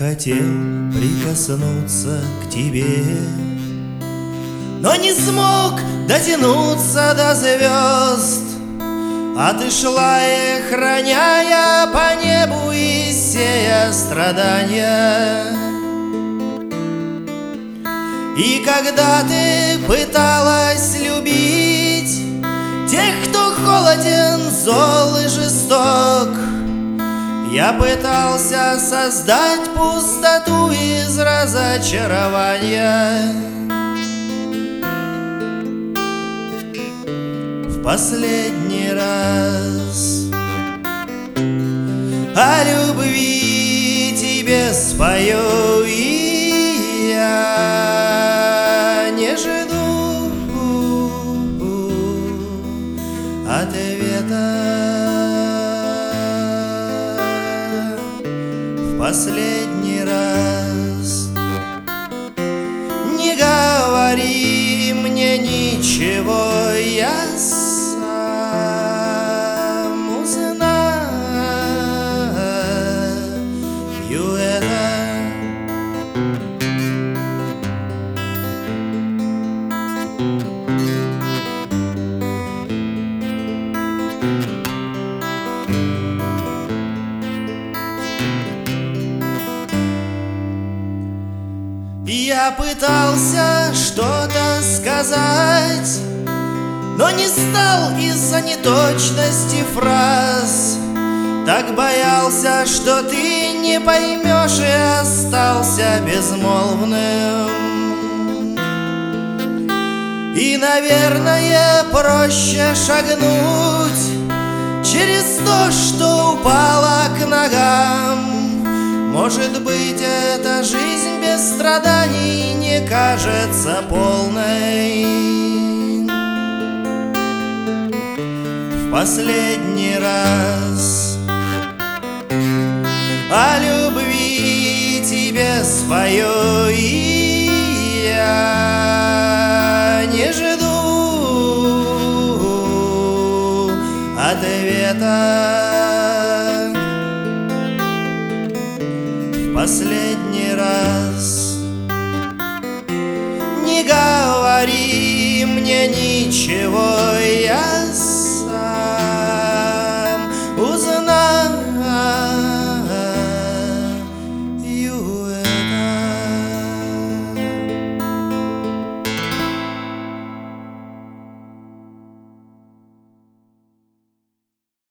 хотел прикоснуться к тебе, но не смог дотянуться до звезд. А ты шла их, роняя по небу и сея страдания. И когда ты пыталась любить тех, кто холоден, зол и жесток, я пытался создать пустоту из разочарования. В последний раз о любви тебе спою, и я не жду ответа. В последний раз не говори мне ничего, я сам узнаю это. Я пытался что-то сказать, но не стал из-за неточности фраз. Так боялся, что ты не поймешь, и остался безмолвным. И, наверное, проще шагнуть через то, что упало к ногам. Может быть, эта жизнь без страданий не кажется полной. В последний раз о любви тебе спою, и я не жду ответа. В последний раз не говори мне ничего,